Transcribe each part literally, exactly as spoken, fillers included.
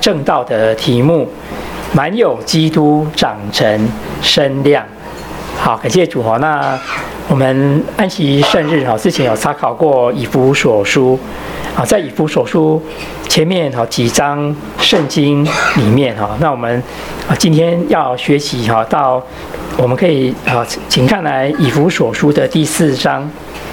正道的题目，满有基督长成身量。好，感谢主哈。那我们安息圣日哈，之前有参考过以弗所书啊，在以弗所书前面哈几章圣经里面哈，那我们啊今天要学习哈，到我们可以啊，请看来以弗所书的第四章。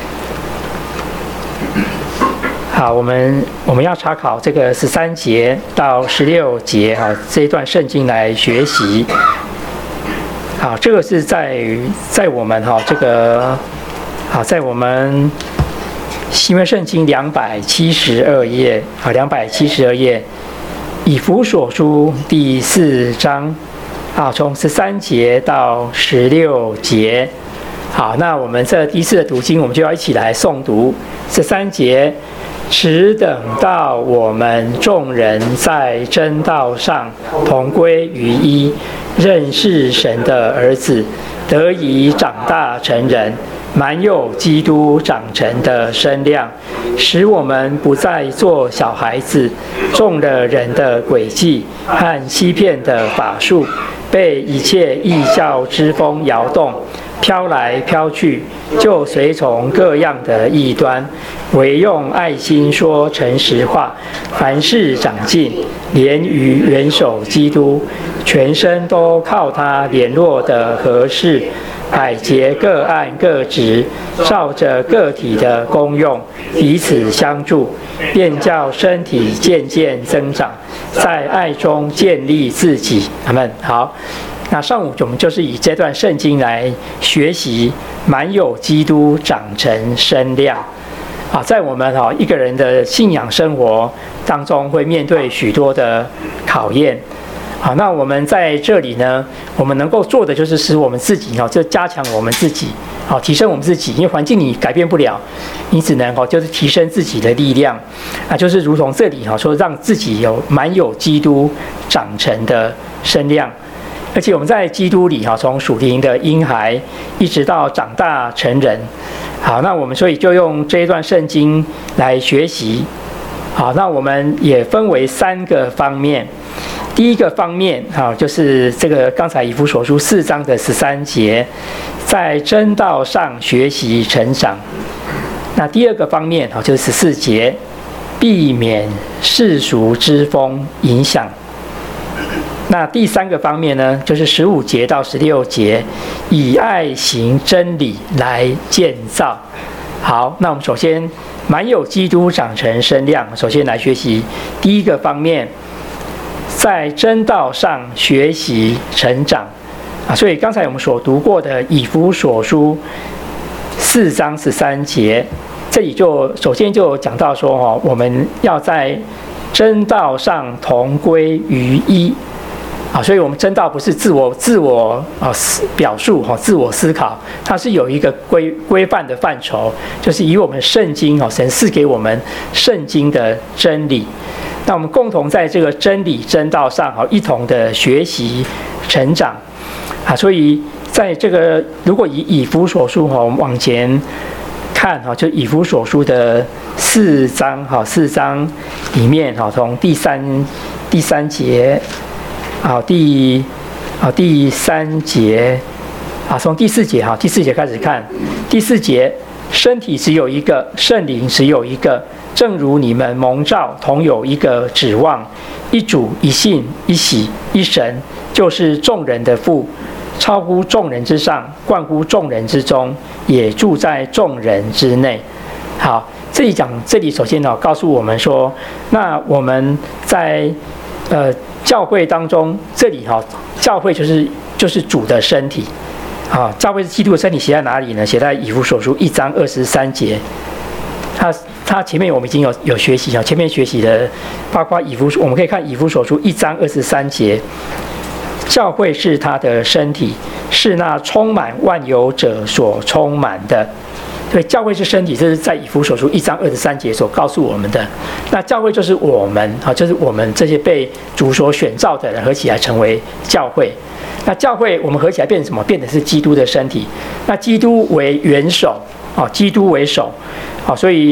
好，我们我们要查考这个十三节到十六节哈这一段圣经来学习。好，这个是在在我们哈这个好在我们新约圣经两百七十二页啊，两百七十二页以弗所书第四章啊，从十三节到十六节。好，那我们这第一次的读经，我们就要一起来诵读十三节。只等到我们众人在真道上同归于一，认识神的儿子，得以长大成人，满有基督长成的身量，使我们不再做小孩子，中了人的诡计和欺骗的法术，被一切异教之风摇动，飘来飘去，就随从各样的异端，唯用爱心说诚实话，凡事长进，连于元首基督，全身都靠他联络的合适，百节各按各职，照着个体的功用彼此相助，便叫身体渐渐增长，在爱中建立自己。阿们。好，那上午我们就是以这段圣经来学习满有基督长成身量。啊，在我们哈一个人的信仰生活当中，会面对许多的考验。好，那我们在这里呢，我们能够做的就是使我们自己哈，就加强我们自己，好，提升我们自己。因为环境你改变不了，你只能哈就是提升自己的力量，啊，就是如同这里哈说，让自己有满有基督长成的身量。而且我们在基督里哈，从属灵的婴孩一直到长大成人。好，那我们所以就用这一段圣经来学习。好，那我们也分为三个方面。第一个方面，好，就是这个刚才以弗所书四章的十三节，在真道上学习成长。那第二个方面，好，就是十四节，避免世俗之风影响。那第三个方面呢，就是十五节到十六节，以爱行真理来建造。好，那我们首先满有基督长成身量，首先来学习第一个方面，在真道上学习成长啊。所以刚才我们所读过的以弗所书四章十三节，这里就首先就讲到说哈，我们要在真道上同归于一。啊，所以我们真道不是自我自我啊表述哈，自我思考，它是有一个规规范的范畴，就是以我们圣经哦，神赐给我们圣经的真理，那我们共同在这个真理真道上哈，一同的学习成长啊。所以在这个如果以以弗所书哈，我们往前看哈，就以弗所书的四章哈，四章里面哈，从第三第三节。好，第好第三节，啊，从第四节哈，第四节开始看。第四节，身体只有一个，圣灵只有一个，正如你们蒙召同有一个指望，一主一信一喜一神，就是众人的父，超乎众人之上，冠乎众人之中，也住在众人之内。好，这里讲，这里首先呢，告诉我们说，那我们在呃。教会当中，这里哈，教会就是就是主的身体，啊，教会是基督的身体，写在哪里呢？写在以弗所书一章二十三节。他他前面我们已经有有学习啊，前面学习的，包括以弗，我们可以看以弗所书一章二十三节，教会是他的身体，是那充满万有者所充满的。所以教会是身体，这是在以弗所书一章二十三节所告诉我们的。那教会就是我们啊，就是我们这些被主所选召的人合起来成为教会。那教会我们合起来变成什么？变成是基督的身体。那基督为元首啊，基督为首啊，所以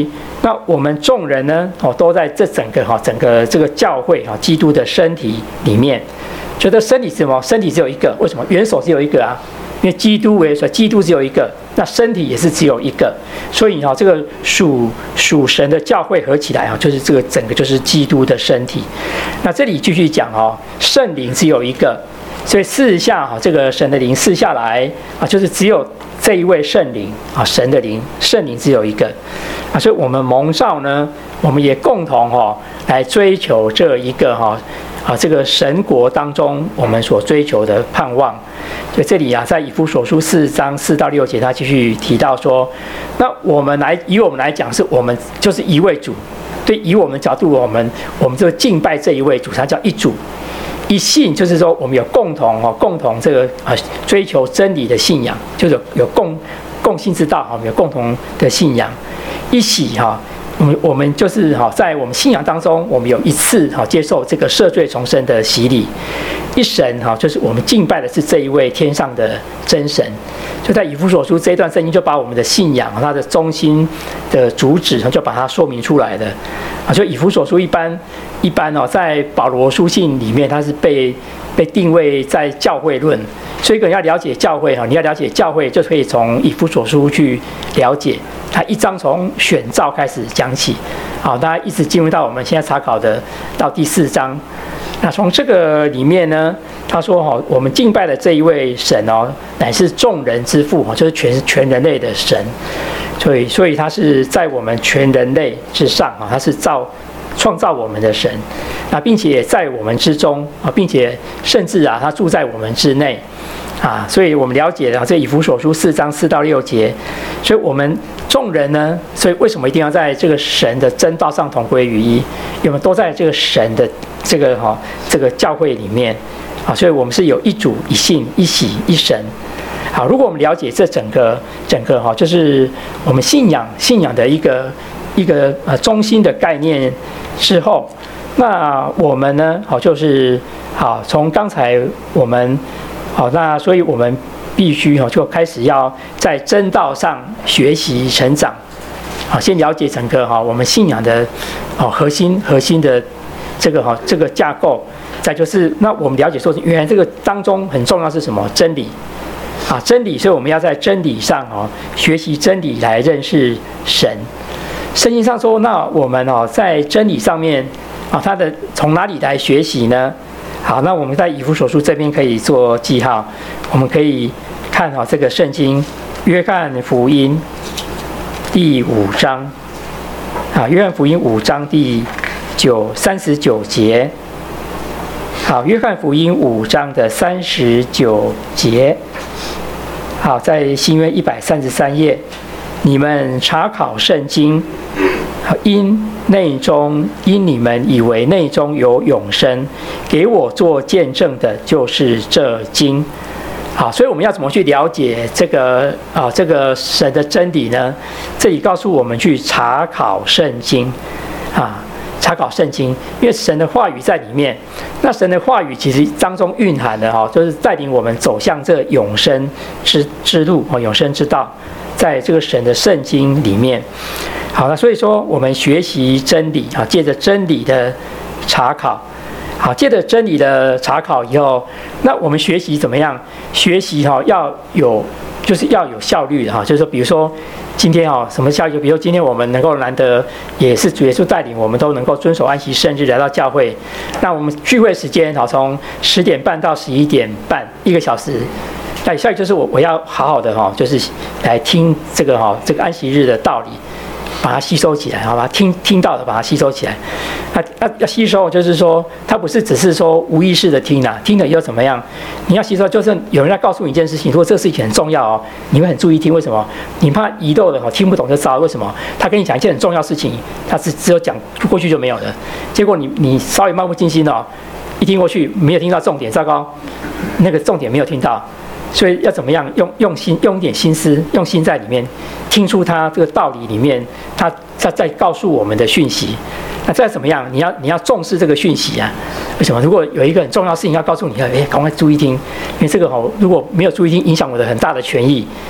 那我们众人呢，哦，都在这整个哈整个这个教会哈基督的身体里面，觉得身体是什么？身体只有一个，为什么？元首只有一个啊？因为基督为首，基督只有一个，那身体也是只有一个，所以哈这个属属神的教会合起来啊，就是这个整个就是基督的身体。那这里继续讲哦，圣灵只有一个。所以试下哈，这个神的灵试下来啊，就是只有这一位圣灵啊，神的灵，圣灵只有一个啊，所以我们蒙召呢，我们也共同哈来追求这一个哈啊这个神国当中我们所追求的盼望。所以这里啊，在以弗所书四章四到六节，他继续提到说，那我们来以我们来讲，是我们就是一位主，对，以我们角度，我们我们就敬拜这一位主，他叫一主。一信就是说，我们有共同哦，共同这个啊追求真理的信仰，就是有共共信之道哈，我们有共同的信仰。一喜哈，我们我们就是哈，在我们信仰当中，我们有一次哈接受这个赦罪重生的洗礼。一神哈，就是我们敬拜的是这一位天上的真神。就在以弗所书这一段圣经，就把我们的信仰它的中心的主旨，就把它说明出来的啊。就以弗所书一般一般哦，在保罗书信里面，它是被被定位在教会论，所以一个人要了解教会哈，你要了解教会，就可以从以弗所书去了解。它一章从选召开始讲起，好，大家一直进入到我们现在查考的到第四章。那从这个里面呢，他说哈，我们敬拜的这一位神哦，乃是众人之父哈，就是全全人类的神，所以所以他是在我们全人类之上啊，他是造创造我们的神，那并且在我们之中啊，并且甚至啊，他住在我们之内啊，所以我们了解了这以弗所书四章四到六节，所以我们众人呢，所以为什么一定要在这个神的真道上同归于一？因为我们都在这个神的这个哈、哦、这个教会里面啊，所以我们是有一主一信一喜一神。好，如果我们了解这整个整个哈、哦，就是我们信仰信仰的一个一个呃中心的概念之后，那我们呢，好就是好从刚才我们好，那所以我们必须哈就开始要在真道上学习成长。好，先了解整个哈我们信仰的哦核心核心的这个哈这个架构，再就是那我们了解说原来这个当中很重要是什么？真理啊，真理，所以我们要在真理上哦学习真理来认识神。圣经上说，那我们哦在真理上面啊，它的从哪里来学习呢？好，那我们在以弗所书这边可以做记号，我们可以看好这个圣经约翰福音第五章啊，约翰福音五章第九三十九节。好，约翰福音五章的三十九节。好，在新约一百三十三页，你们查考圣经，因内中因你们以为内中有永生，给我做见证的就是这经。好，所以我们要怎么去了解这个啊这个神的真理呢？这里告诉我们去查考圣经啊，查考圣经，因为神的话语在里面。那神的话语其实当中蕴含的哈，就是带领我们走向这永生之之路哦，永生之道，在这个神的圣经里面。好，那所以说我们学习真理啊，借着真理的查考。好，借着真理的查考以后，那我们学习怎么样？学习哈要有，就是要有效率的哈。就是说，比如说今天哈什么效率？比如说今天我们能够难得也是主耶稣带领，我们都能够遵守安息圣日来到教会。那我们聚会时间好从十点半到十一点半，一个小时。那效率就是我我要好好的哈，就是来听这个哈这个安息日的道理。把它吸收起来，好吧？听听到的，把它吸收起来。那要要吸收，就是说，它不是只是说无意识的听啦，听了以后怎么样？你要吸收，就是有人在告诉你一件事情，如果这个事情很重要哦，你会很注意听。为什么？你怕遗漏的哦，听不懂就糟。为什么？他跟你讲一件很重要的事情，他只只有讲过去就没有了。结果你你稍微漫不经心哦，一听过去没有听到重点，糟糕，那个重点没有听到。所以要怎么样用用心用一点心思，用心在里面听出他这个道理里面，他在在告诉我们的讯息。那再怎么样，你要你要重视这个讯息啊？为什么？如果有一个很重要的事情要告诉你，哎，赶快注意听，因为这个哦，如果没有注意听，影响我的很大的权益。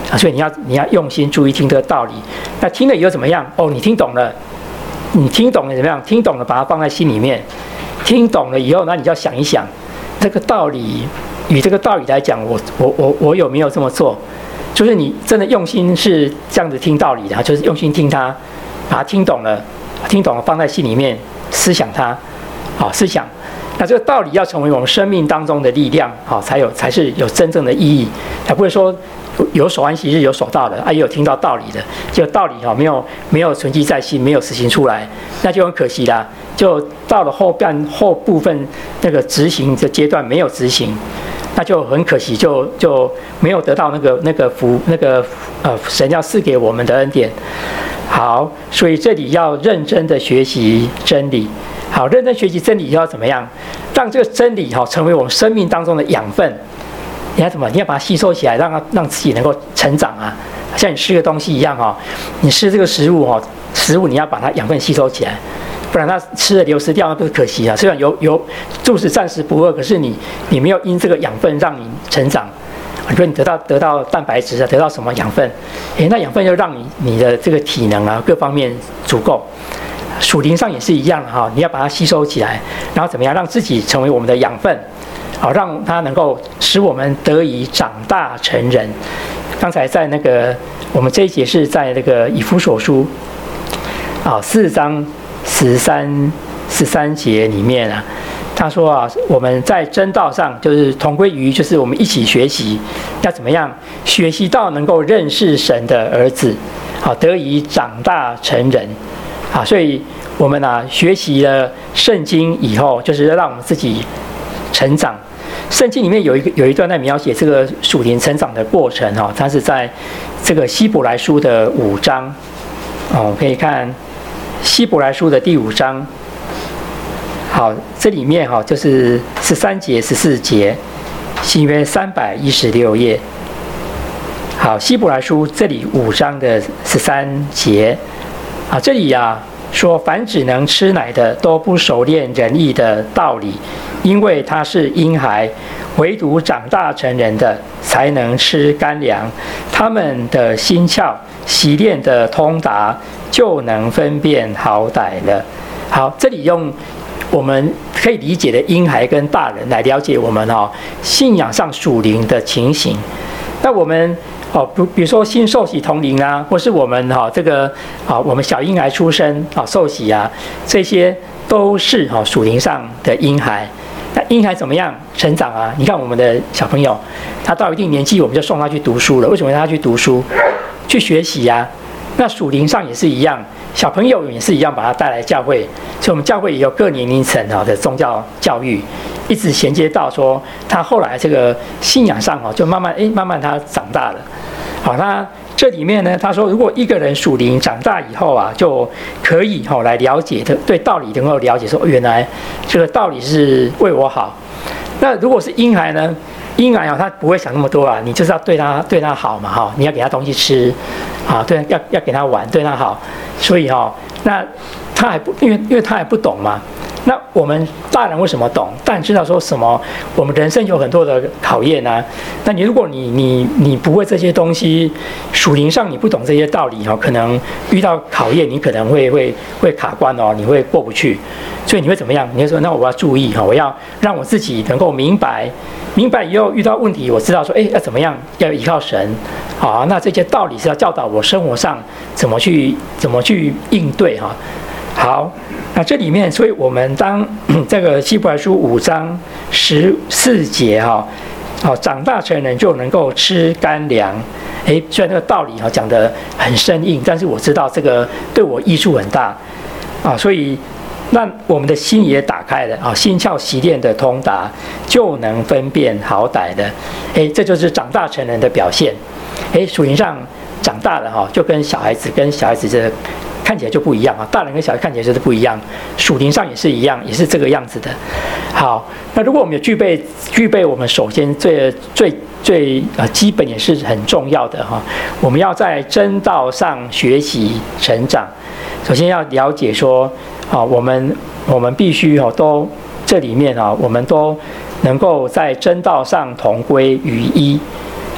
啊，所以你要你要用心注意听这个道理。那听了以后怎么样？哦，你听懂了，你听懂了怎么样？听懂了，把它放在心里面。听懂了以后，那你就要想一想，这个道理与这个道理来讲，我我我我有没有这么做？就是你真的用心是这样子听道理的，就是用心听它，把它听懂了，听懂了放在心里面，思想它，好思想。那这个道理要成为我们生命当中的力量，好才有才是有真正的意义，才不会说有守安息日有守到的啊，也有听到道理的，就道理哈没有没有存记在心，没有实行出来，那就很可惜啦。就到了后半后部分那个执行的阶段没有执行，那就很可惜，就就没有得到那个那个福那个呃神要赐给我们的恩典。好，所以这里要认真的学习真理。好，认真学习真理要怎么样？让这个真理哈成为我们生命当中的养分。你要怎么？你要把它吸收起来，让它让自己能够成长啊。像你吃个东西一样哈，你吃这个食物哈，食物你要把它养分吸收起来，不然它吃了流失掉，那不是可惜啊。虽然有有肚子暂时不饿，可是你你没有因这个养分让你成长。比如你得到得到蛋白质啊，得到什么养分？诶，那养分就让你你的这个体能啊各方面足够。属灵上也是一样的哈，你要把它吸收起来，然后怎么样让自己成为我们的养分，好让它能够使我们得以长大成人。刚才在那个我们这一节是在那个以弗所书啊四章十三十三节里面啊，他说啊我们在真道上就是同归于就是我们一起学习，要怎么样学习到能够认识神的儿子，好得以长大成人。啊，所以我们啊学习了圣经以后，就是让我们自己成长。圣经里面有一个有一段在描写这个属灵成长的过程哈、哦，它是在这个希伯来书的五章哦，可以看希伯来书的第五章。好，这里面哈、哦、就是十三节、十四节，新约三百一十六页。好，希伯来书这里五章的十三节。啊，这里啊说，凡只能吃奶的都不熟练仁义的道理，因为他是婴孩；唯独长大成人的才能吃干粮。他们的心窍习练的通达，就能分辨好歹了。好，这里用我们可以理解的婴孩跟大人来了解我们哦信仰上属灵的情形。那我们。哦，比比如说新受洗同灵啊，或是我们哈、哦、这个啊、哦，我们小婴孩出生啊、哦、受洗啊，这些都是哈、哦、属灵上的婴孩。那婴孩怎么样成长啊？你看我们的小朋友，他到一定年纪，我们就送他去读书了。为什么让他去读书、去学习啊？那属灵上也是一样，小朋友也是一样，把他带来教会。所以我们教会也有各年龄层的宗教教育。一直衔接到说，他后来这个信仰上哦，就慢慢哎，慢慢他长大了。好，那这里面呢，他说，如果一个人属灵长大以后啊，就可以哈、哦、来了解的，对道理能够了解说，原来这个道理是为我好。那如果是婴孩呢，婴孩啊，他不会想那么多啊，你就是要对他对他好嘛哈、哦，你要给他东西吃，啊，对，要要给他玩，对他好。所以哈、哦，那他还不因为因为他还不懂嘛。那我们大人为什么懂？大人知道说什么？我们人生有很多的考验啊。那你如果你你你不会这些东西，属灵上你不懂这些道理哦，可能遇到考验，你可能会会会卡关哦，你会过不去。所以你会怎么样？你会说，那我要注意哈，我要让我自己能够明白，明白以后遇到问题，我知道说，哎，要怎么样？要依靠神。好，那这些道理是要教导我生活上怎么去怎么去应对哈。好，那这里面，所以我们当这个希伯来书五章十四节哈，哦，长大成人就能够吃干粮。哎，虽然这个道理哈讲得很生硬，但是我知道这个对我益处很大啊，所以那我们的心也打开了啊，心窍习练的通达，就能分辨好歹的。哎，这就是长大成人的表现。哎，属灵上长大了哈，就跟小孩子跟小孩子这看起来就不一样啊，大人跟小孩看起来就是不一样，属灵上也是一样，也是这个样子的。好，那如果我们有具备具备，我们首先最最最呃基本也是很重要的哈，我们要在真道上学习成长。首先要了解说啊，我们我们必须哈都这里面啊，我们都能够在真道上同归于一。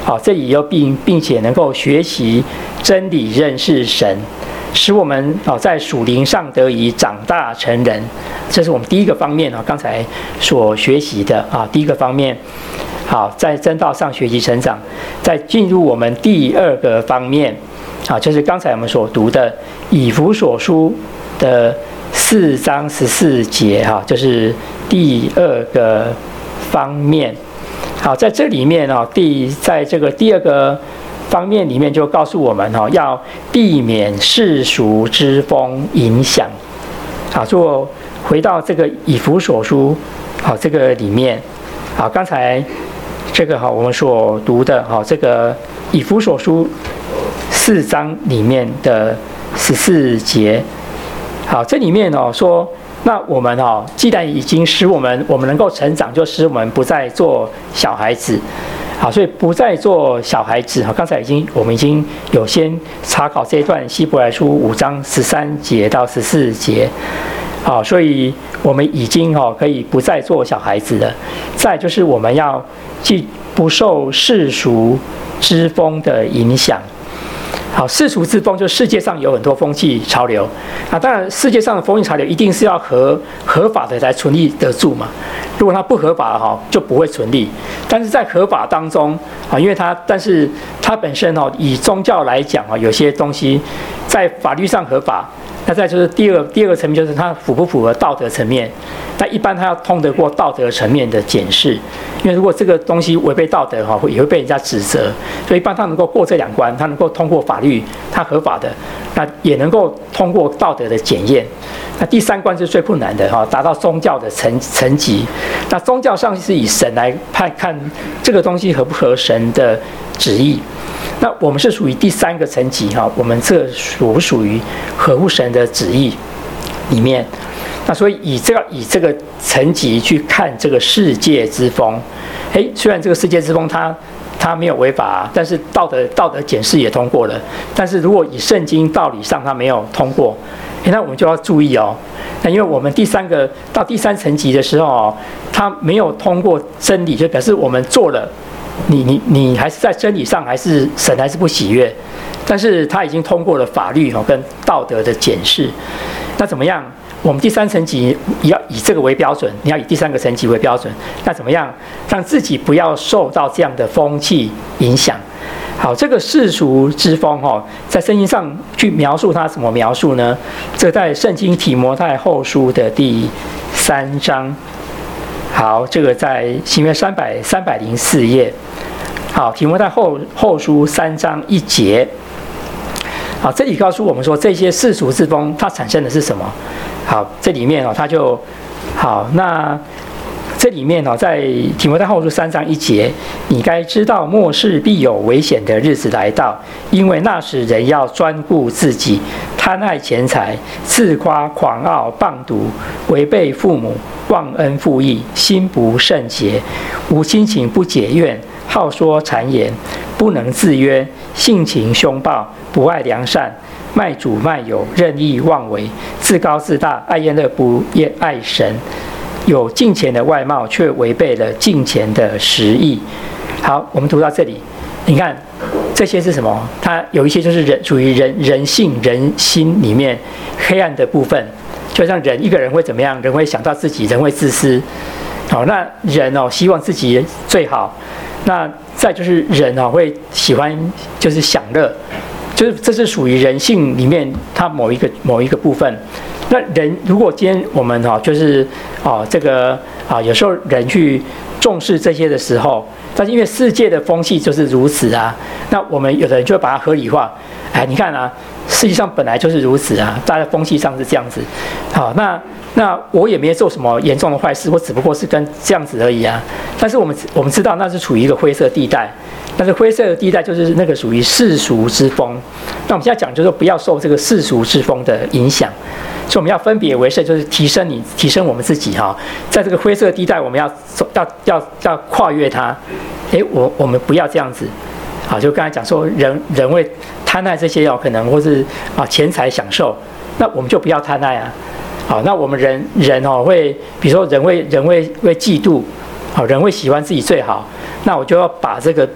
好，这里又并并且能够学习真理，认识神，使我们啊在属灵上得以长大成人。这是我们第一个方面啊，刚才所学习的啊，第一个方面。好，在真道上学习成长，再进入我们第二个方面，啊，就是刚才我们所读的以弗所书的四章十四节，哈，就是第二个方面。好，在这里面啊，第在这个第二个方面里面就告诉我们哈，要避免世俗之风影响。好，做回到这个以弗所书，好，这个里面，好，刚才。这个哈，我们所读的哈，这个以弗所书四章里面的十四节，好，这里面哦说，那我们哦，既然已经使我们我们能够成长，就使我们不再做小孩子，好，所以不再做小孩子哈。刚才已经我们已经有先查考这一段希伯来书五章十三节到十四节。好，所以我们已经哈可以不再做小孩子了。再就是我们要既不受世俗之风的影响。好，世俗之风就是世界上有很多风气潮流啊，当然世界上的风气潮流一定是要合合法的才存立得住嘛。如果它不合法哈，就不会存立。但是在合法当中啊，因为它但是它本身哈以宗教来讲啊，有些东西在法律上合法。那再就是第二第二个层面，就是它符不符合道德层面。那一般它要通得过道德层面的检视，因为如果这个东西违背道德哈，也会被人家指责。所以一般它能够过这两关，它能够通过法律，它合法的，那也能够通过道德的检验。那第三关是最困难的哈，达到宗教的层层级。那宗教上是以神来判看这个东西合不合神的旨意。那我们是属于第三个层级哈，我们这属不属于合乎神的旨意里面？那所以以这个以这个层级去看这个世界之风，哎，虽然这个世界之风它它没有违法，但是道德道德检视也通过了。但是如果以圣经道理上它没有通过，哎，那我们就要注意哦。那因为我们第三个到第三层级的时候哦，它没有通过真理，就表示我们做了。你你你还是在真理上还是神还是不喜悦，但是他已经通过了法律哈跟道德的检视，那怎么样？我们第三层级也要以这个为标准，你要以第三个层级为标准，那怎么样让自己不要受到这样的风气影响？好，这个世俗之风哈，在圣经上去描述它怎么描述呢？这在圣经提摩太后书的第三章。好，这个在新约三百三百零四页。好，提摩太后后书三章一节。好，这里告诉我们说，这些世俗之风它产生的是什么？好，这里面哦，它就好。那这里面哦，在提摩太后书三章一节，你该知道末世必有危险的日子来到，因为那时人要专顾自己，贪爱钱财，自夸、狂傲、棒毒，违背父母，忘恩负义，心不圣洁，无亲情，不解怨，好说谗言，不能自约，性情凶暴，不爱良善，卖主卖友，任意妄为，自高自大，爱厌乐，不爱神，有敬虔的外貌，却违背了敬虔的实意。好，我们读到这里，你看这些是什么？它有一些就是人属于人人性人心里面黑暗的部分。就像人一个人会怎么样？人会想到自己，人会自私。好，那人哦希望自己最好。那再就是人哦会喜欢就是享乐，就是这是属于人性里面它某一个某一个部分。那人如果今天我们哈就是啊这个啊有时候人去重视这些的时候，但是因为世界的风气就是如此啊，那我们有的人就会把它合理化。哎，你看啊，实际上本来就是如此啊，大家风气上是这样子。好，那那我也没做什么严重的坏事，我只不过是跟这样子而已啊。但是我们我们知道那是处于一个灰色地带，但是灰色的地带就是那个属于世俗之风。那我们现在讲就是说不要受这个世俗之风的影响。所以我们要分别为圣，就是提升你，提升我们自己哈。在这个灰色地带，我们要走，要要要跨越它。哎，我我们不要这样子，好，就刚才讲说人人会贪爱这些哦，可能或是啊钱财享受，那我们就不要贪爱啊。好，那我们人人哦会，比如说人会人会会嫉妒，好，人会喜欢自己最好，那我就要把这个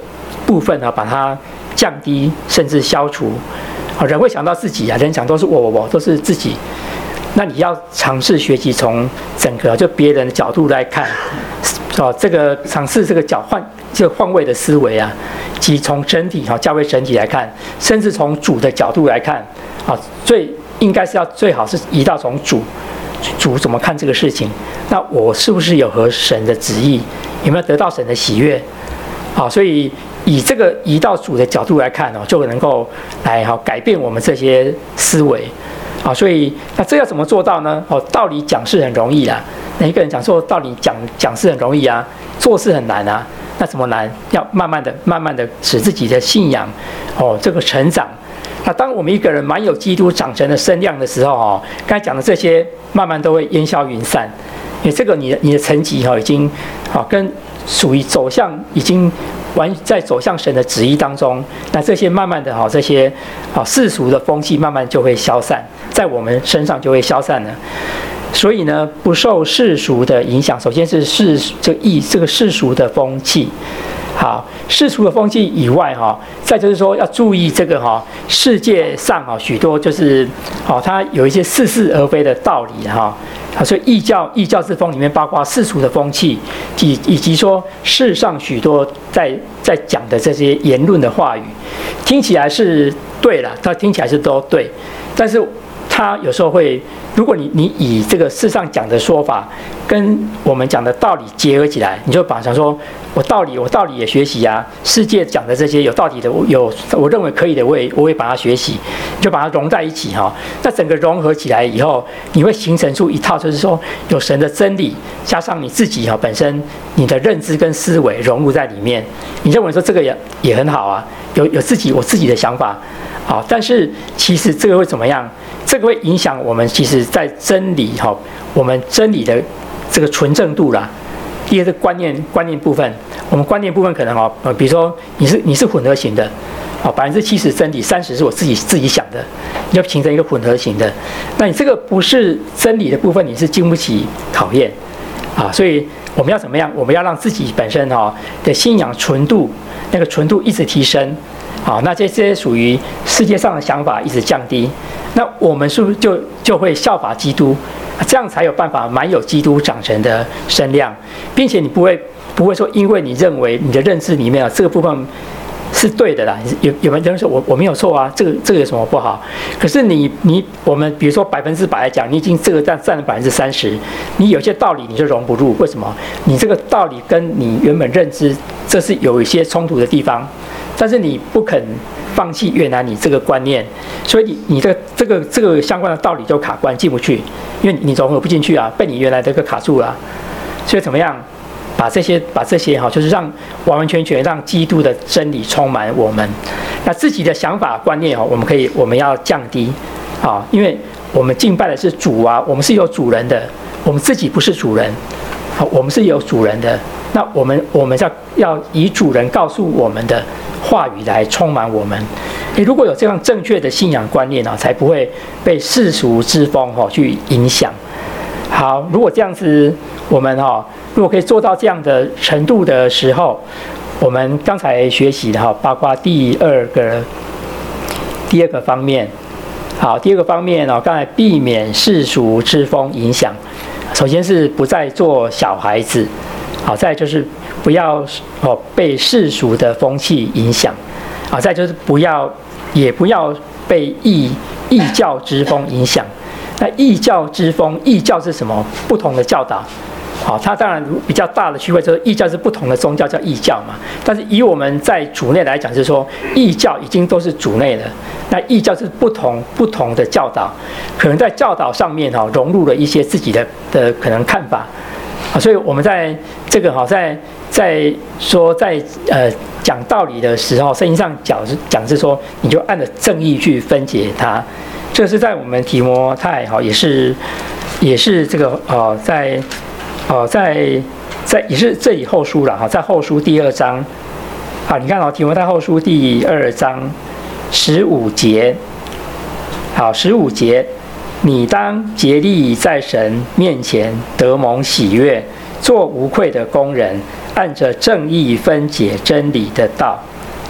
部分啊，把它降低甚至消除。啊，人会想到自己啊，人想都是我我我，都是自己。那你要尝试学习从整个就别人的角度来看，哦，这个尝试这个角换这个换位的思维啊，及从整体哈教会整体来看，甚至从主的角度来看，啊，最应该是要最好是移到从主主怎么看这个事情，那我是不是有合神的旨意，有没有得到神的喜悦？啊，所以以这个移到主的角度来看哦，就能够来哈改变我们这些思维。啊，所以那这要怎么做到呢？哦，道理讲是很容易啦。那一个人讲说道理讲讲是很容易啊，做事很难啊。那怎么难？要慢慢的、慢慢的使自己的信仰哦这个成长。那当我们一个人满有基督长成的身量的时候哦，刚才讲的这些慢慢都会烟消云散，因为这个你的你的层级哈已经啊跟属于走向已经。完在走向神的旨意当中，那这些慢慢的哈，这些啊世俗的风气慢慢就会消散，在我们身上就会消散了。所以呢，不受世俗的影响，首先是世这个意这个世俗的风气。好，世俗的风气以外哈，再就是说要注意这个哈，世界上哈许多就是哦，它有一些似是而非的道理哈。啊，所以异教异教之风里面包括世俗的风气，以以及说世上许多在在讲的这些言论的话语，听起来是对了，它听起来是都对，但是它有时候会，如果你你以这个世上讲的说法跟我们讲的道理结合起来，你就把想说，我道理我道理也学习啊，世界讲的这些有道理的，有我认为可以的，我也我也把它学习，就把它融在一起哈。那整个融合起来以后，你会形成出一套，就是说有神的真理，加上你自己哈本身你的认知跟思维融入在里面，你认为说这个也也很好啊，有有自己我自己的想法，好，但是其实这个会怎么样？这个会影响我们，其实在真理哈，我们真理的这个纯正度啦。第二个观念观念部分，我们观念部分可能哦，呃，比如说你是你是混合型的，啊，百分之七十真理，三十是我自己自己想的，你要形成一个混合型的，那你这个不是真理的部分，你是经不起考验，啊，所以我们要怎么样？我们要让自己本身哈、哦、的信仰纯度，那个纯度一直提升。好，那这些属于世界上的想法一直降低，那我们是不是就就会效法基督？这样才有办法满有基督长成的身量，并且你不会不会说，因为你认为你的认知里面啊这个部分是对的啦，有有人说我我没有错啊，这个这个有什么不好？可是你你我们比如说百分之百来讲，你已经这个占占了百分之三十，你有些道理你就融不入，为什么？你这个道理跟你原本认知这是有一些冲突的地方。但是你不肯放弃原来你这个观念，所以你你的这个这个相关的道理就卡关进不去，因为你融合不进去啊，被你原来这个卡住了、啊。所以怎么样把这些把这些哈，就是让完完全全让基督的真理充满我们。那自己的想法观念哦，我们可以我们要降低啊，因为我们敬拜的是主啊，我们是有主人的，我们自己不是主人，好，我们是有主人的。那我们我们要要以主人告诉我们的话语来充满我们。你如果有这样正确的信仰观念啊，才不会被世俗之风哈去影响。好，如果这样子，我们哈如果可以做到这样的程度的时候，我们刚才学习的哈，包括第二个第二个方面，好，第二个方面哦，刚才避免世俗之风影响，首先是不再做小孩子。好，再就是不要哦被世俗的风气影响，好，再就是不要也不要被异异教之风影响。那异教之风，异教是什么？不同的教导。好，它当然比较大的区分就是异教是不同的宗教叫异教嘛。但是以我们在主内来讲，就是说异教已经都是主内了。那异教是不同不同的教导，可能在教导上面哈融入了一些自己的的可能看法。啊，所以我们在这个哈，在在说在呃讲道理的时候，圣经上讲讲是说，你就按着正义去分解它。这是在我们提摩太哈，也是也是这个呃在呃在在也是这里后书了哈，在后书第二章啊，你看哦，提摩太后书第二章十五节，好，十五节。你当竭力在神面前得蒙喜悦，做无愧的工人，按着正义分解真理的道。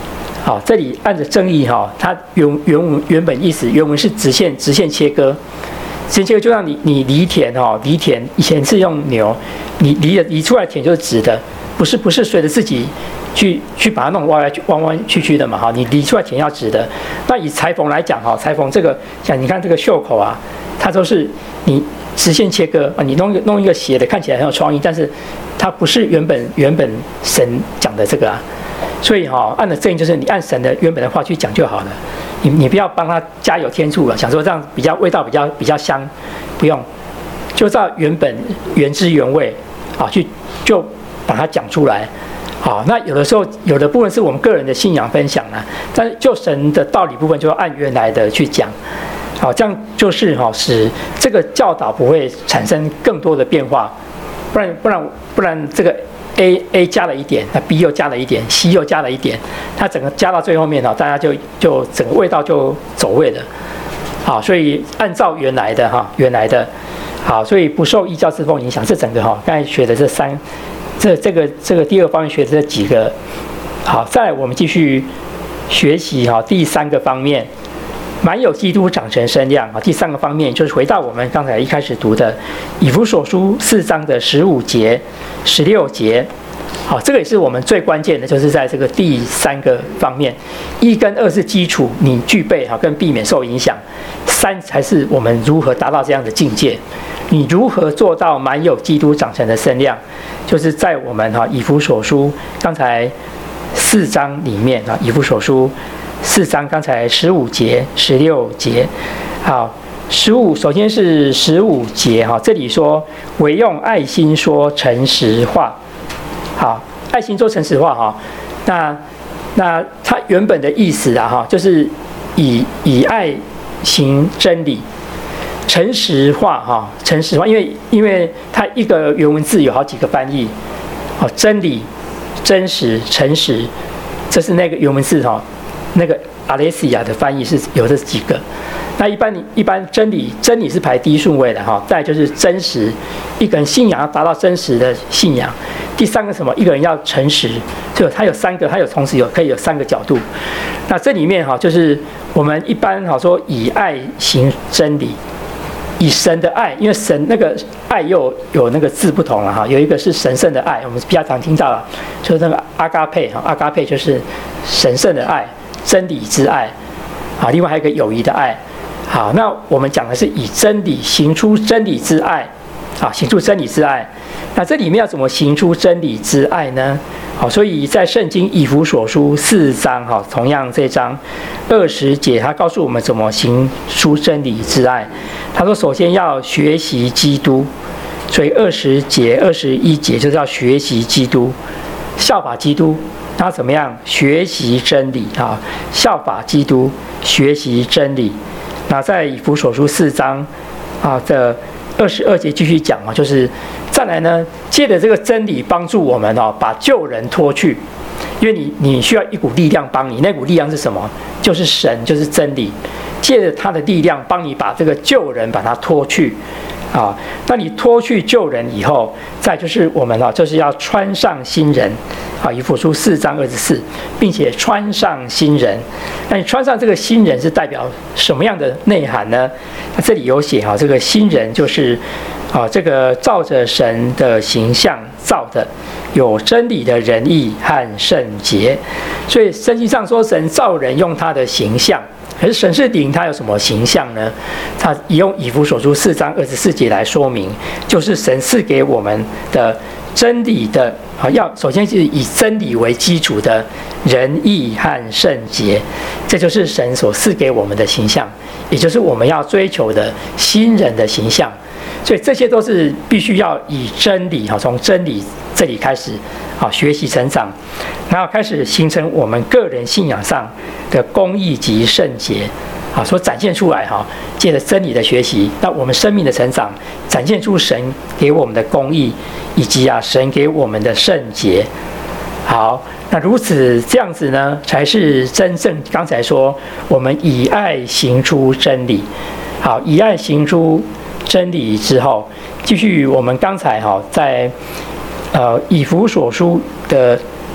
好，这里按着正义哈，它原原文原本意思原文是直线直线切割，直线切割就像你你犁田哈，犁田以前是用牛，你犁的犁出来田就是直的，不是不是随着自己去去把它弄弯弯弯曲曲的嘛哈，你犁出来田要直的。那以裁缝来讲哈，裁缝这个像你看这个袖口啊，它都是你直线切割啊，你弄一个弄一个斜的，看起来很有创意，但是它不是原本原本神讲的这个啊。所以哈、哦，按的正义就是你按神的原本的话去讲就好了，你你不要帮他加油添醋了，想说这样比较味道比较比较香，不用，就照原本原汁原味啊去就把它讲出来。好，那有的时候有的部分是我们个人的信仰分享啊，但是就神的道理部分就要按原来的去讲。好，这样就是哈、哦，使这个教导不会产生更多的变化，不然不然不然这个。A A 加了一点，那 B 又加了一点 ，C 又加了一点，它整个加到最后面哈，大家就就整个味道就走味了，好，所以按照原来的哈，原来的，好，所以不受异教之风影响，这整个哈，刚才学的这三，这这个这个第二方面学的这几个，好，再来我们继续学习哈，第三个方面。满有基督长成身量啊，第三个方面就是回到我们刚才一开始读的以弗所书四章的十五节、十六节，好，这个也是我们最关键的，就是在这个第三个方面，一跟二是基础，你具备哈，跟避免受影响，三才是我们如何达到这样的境界，你如何做到满有基督长成的身量，就是在我们哈以弗所书刚才四章里面啊，以弗所书。四章刚才十五节、十六节，好，十五首先是十五节哈，这里说唯用爱心说诚实话，好，爱心说诚实话哈，那那它原本的意思啊哈，就是以以爱行真理，诚实话哈，诚实话，因为因为它一个原文字有好几个翻译，哦，真理、真实、诚实，这是那个原文字哈。那个阿雷西亚的翻译是有这几个，那一般你一般真理真理是排第一顺位的哈，再来就是真实，一个人信仰要达到真实的信仰，第三个什么，一个人要诚实，就它有三个，它有同时有可以有三个角度，那这里面哈就是我们一般好说以爱行真理，以神的爱，因为神那个爱又有那个字不同了哈，有一个是神圣的爱，我们比较常听到了，就是那个阿嘎佩哈，阿嘎佩就是神圣的爱。真理之爱，啊，另外还有一个友谊的爱，好，那我们讲的是以真理行出真理之爱，啊，行出真理之爱，那这里面要怎么行出真理之爱呢？好，所以在圣经以弗所书四章，哈，同样这章二十节，他告诉我们怎么行出真理之爱。他说，首先要学习基督，所以二十节、二十一节就是要学习基督，效法基督。那怎么样学习真理啊？效法基督，学习真理。那在以弗所书四章啊的二十二节继续讲啊，就是再来呢，借着这个真理帮助我们哦，把旧人脱去，因为你你需要一股力量帮你，那股力量是什么？就是神，就是真理，借着他的力量帮你把这个旧人把它脱去。啊，那你脱去旧人以后，再就是我们啊，就是要穿上新人，啊，以弗所书四章二十四，并且穿上新人。那你穿上这个新人是代表什么样的内涵呢？那这里有写哈，这个新人就是啊，这个照着神的形象造的，有真理的仁义和圣洁。所以圣经上说，神造人用他的形象。可是神是灵，他有什么形象呢？他用以弗所书四章二十四节来说明，就是神赐给我们的真理的啊，要首先是以真理为基础的仁义和圣洁，这就是神所赐给我们的形象，也就是我们要追求的新人的形象。所以这些都是必须要以真理哈，从真理这里开始啊学习成长，然后开始形成我们个人信仰上的公义及圣洁啊，所展现出来哈，借着真理的学习，那我们生命的成长，展现出神给我们的公义，以及啊神给我们的圣洁。好，那如此这样子呢，才是真正刚才说我们以爱行出真理。好，以爱行出真理之后，继续我们刚才哈在呃以弗所书的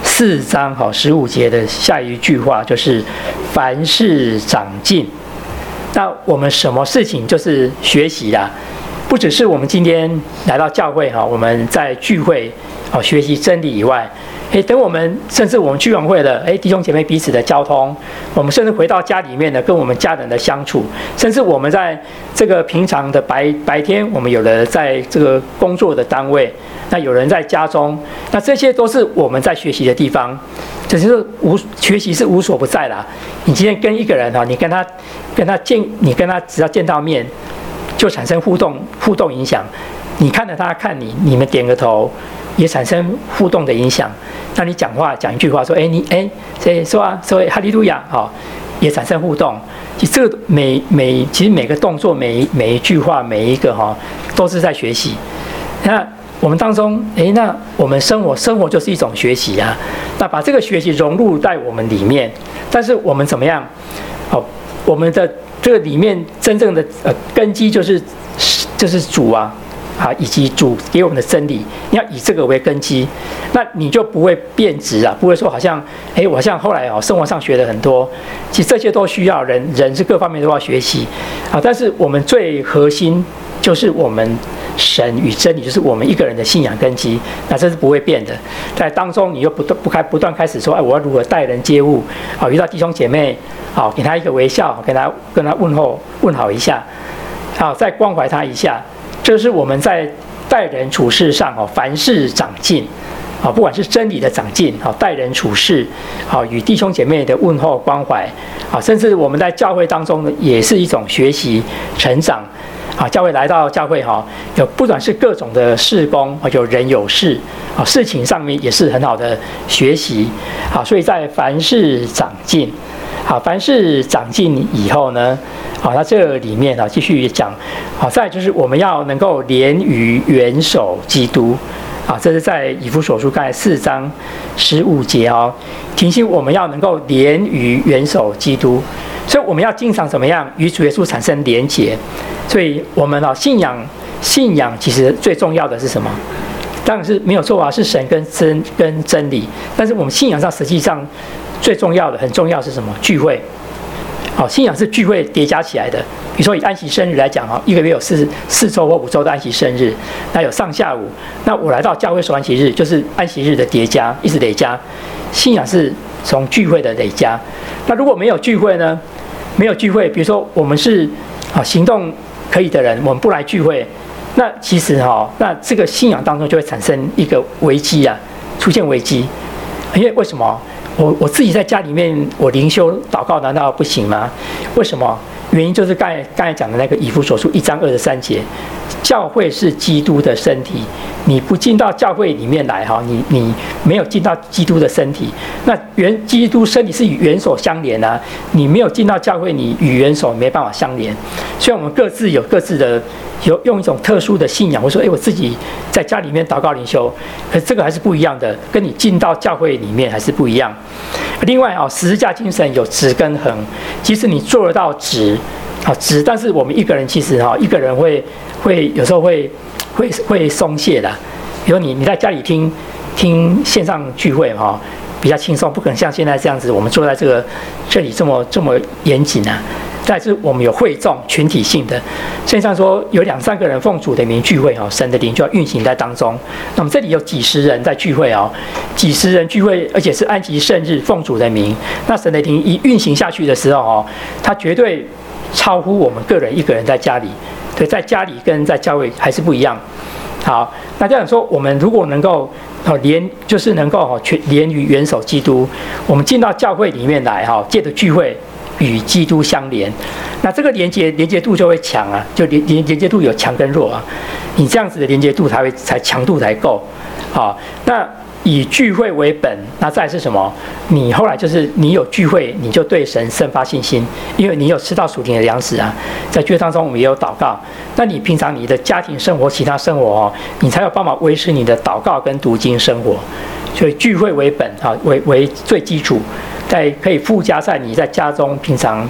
四章好十五节的下一句话就是凡事长进。那我们什么事情就是学习啦，不只是我们今天来到教会哈，我们在聚会哦学习真理以外，哎，等我们甚至我们聚完会了，哎，弟兄姐妹彼此的交通，我们甚至回到家里面呢，跟我们家人的相处，甚至我们在这个平常的白白天，我们有的在这个工作的单位，那有人在家中，那这些都是我们在学习的地方。只是无学习是无所不在啦。你今天跟一个人哈，你跟他跟他见，你跟他只要见到面，就产生互动互动影响。你看着他看你，你们点个头，也产生互动的影响。那你讲话讲一句话说，哎你哎谁说啊说哈利路亚哈，也产生互动。其实这个每每其实每个动作每每一句话每一个哈都是在学习。那我们当中，哎，那我们生活生活就是一种学习啊。那把这个学习融入在我们里面，但是我们怎么样？哦，我们的这个里面真正的呃根基就是就是主啊，啊，以及主给我们的真理，你要以这个为根基，那你就不会变质啊，不会说好像，哎，我像后来哦，生活上学的很多，其实这些都需要人，人是各方面都要学习啊。但是我们最核心就是我们。神与真理就是我们一个人的信仰根基，那这是不会变的。在当中，你又不断不开不断开始说，哎，我要如何待人接物？好，遇到弟兄姐妹，好，给他一个微笑，给他跟他问候问好一下，好，再关怀他一下。这是我们在待人处事上哦，凡事长进。啊，不管是真理的长进，好待人处事，好与弟兄姐妹的问候关怀，啊，甚至我们在教会当中呢，也是一种学习成长。啊，教会来到教会哈，有不管是各种的事工，有人有事，啊，事情上面也是很好的学习，好，所以在凡事长进，好，凡事长进以后呢，好，那这里面啊继续讲，好，再就是我们要能够连于元首基督。啊，这是在以弗所书刚才四章十五节哦，提醒我们要能够连于元首基督，所以我们要经常怎么样与主耶稣产生连结。所以我们啊，信仰信仰其实最重要的是什么？当然是没有错啊，是神跟真跟真理。但是我们信仰上实际上最重要的、很重要是什么？聚会。好，信仰是聚会叠加起来的。比如说以安息生日来讲哈，一个月有四四周或五周的安息生日，那有上下午。那我来到教会守安息日，就是安息日的叠加，一直累加。信仰是从聚会的累加。那如果没有聚会呢？没有聚会，比如说我们是啊行动可以的人，我们不来聚会，那其实哈，那这个信仰当中就会产生一个危机啊，出现危机。因为为什么？我我自己在家里面，我灵修祷告难道不行吗？为什么？原因就是刚才刚才讲的那个以弗所书一章二十三节，教会是基督的身体，你不进到教会里面来哈，你你没有进到基督的身体，那元基督身体是与元首相连啊，你没有进到教会，你与元首没办法相连。虽然我们各自有各自的有用一种特殊的信仰，我说哎，我自己在家里面祷告灵修，可是这个还是不一样的，跟你进到教会里面还是不一样。另外啊，十字架精神有直跟横，即使你做得到直，啊直，但是我们一个人其实哈，一个人会会有时候会会会松懈的。比如你你在家里听听线上聚会哈，比较轻松，不可能像现在这样子，我们坐在这个这里这么这么严谨啊。再是我们有会众群体性的，线上说有两三个人奉主的名聚会哦，神的灵就要运行在当中。那么这里有几十人在聚会哦，几十人聚会，而且是安息圣日奉主的名，那神的灵一运行下去的时候哦，它绝对超乎我们个人一个人在家里，对，在家里跟在教会还是不一样。好，那这样说，我们如果能够哦连，就是能够哦全连于元首基督，我们进到教会里面来哈，借着聚会。与基督相连，那这个连接连接度就会强啊，就连连连接度有强跟弱啊，你这样子的连接度才会才强度才够，好，那以聚会为本，那再来是什么？你后来就是你有聚会，你就对神生发信心，因为你有吃到属灵的粮食啊，在聚会当中我们也有祷告，那你平常你的家庭生活、其他生活哦，你才有办法维持你的祷告跟读经生活，所以聚会为本啊，为为最基础。在可以附加在你在家中平常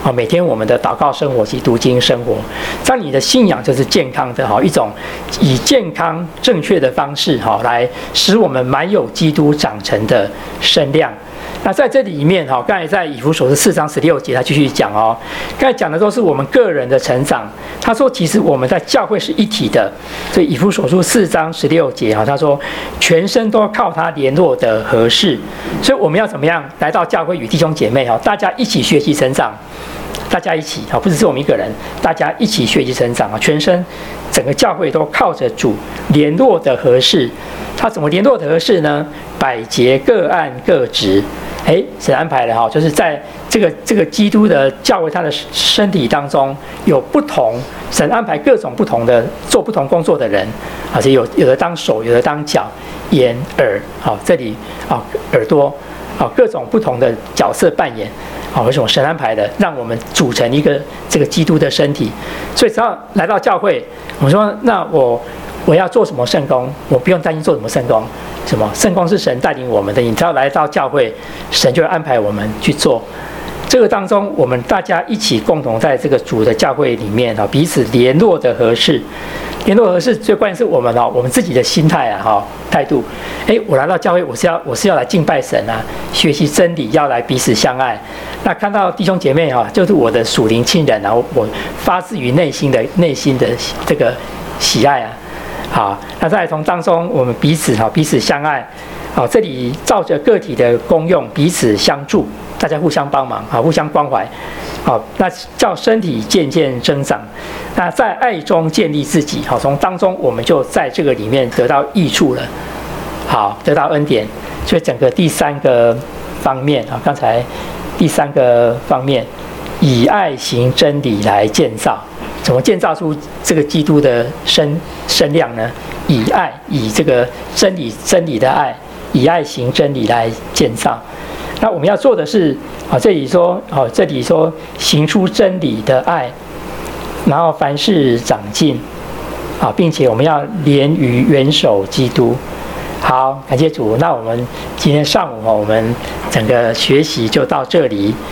啊，每天我们的祷告生活及读经生活，这样你的信仰就是健康的哈，一种以健康正确的方式哈，来使我们满有基督长成的身量。那在这里面哈，刚才在以弗所书四章十六节，他继续讲哦，刚才讲的都是我们个人的成长。他说，其实我们在教会是一体的，所以以弗所书四章十六节哈，他说全身都靠他联络的合适，所以我们要怎么样来到教会与弟兄姐妹哈，大家一起学习成长，大家一起哈，不只是我们一个人，大家一起学习成长啊，全身整个教会都靠着主联络的合适。他怎么联络的合适呢？百节各按各职。哎，神安排了哈，就是在这个这个基督的教会，他的身体当中有不同，神安排各种不同的做不同工作的人，而且有有的当手，有的当脚、眼、耳，好，这里啊耳朵，啊各种不同的角色扮演，啊为什么神安排的，让我们组成一个这个基督的身体。所以只要来到教会，我说那我我要做什么圣工，我不用担心做什么圣工。什么圣工是神带领我们的，你只要来到教会，神就会安排我们去做。这个当中，我们大家一起共同在这个主的教会里面啊，彼此联络的合适。联络合适最关键是我们哦，我们自己的心态啊，哈态度。哎，我来到教会，我是要我是要来敬拜神啊，学习真理，要来彼此相爱。那看到弟兄姐妹哈，就是我的属灵亲人啊，我发自于内心的内心的这个喜爱啊。好，那再从当中我们彼此哈彼此相爱，好，这里照着个体的功用彼此相助，大家互相帮忙啊，互相关怀，好，那叫身体渐渐增长。那在爱中建立自己，好，从当中我们就在这个里面得到益处了，好，得到恩典。所以整个第三个方面啊，刚才第三个方面，以爱行真理来建造。怎么建造出这个基督的身身量呢？以爱，以这个真理真理的爱，以爱行真理来建造。那我们要做的是，啊，这里说，哦，这里说行出真理的爱，然后凡事长进，啊，并且我们要连于元首基督。好，感谢主。那我们今天上午哦，我们整个学习就到这里。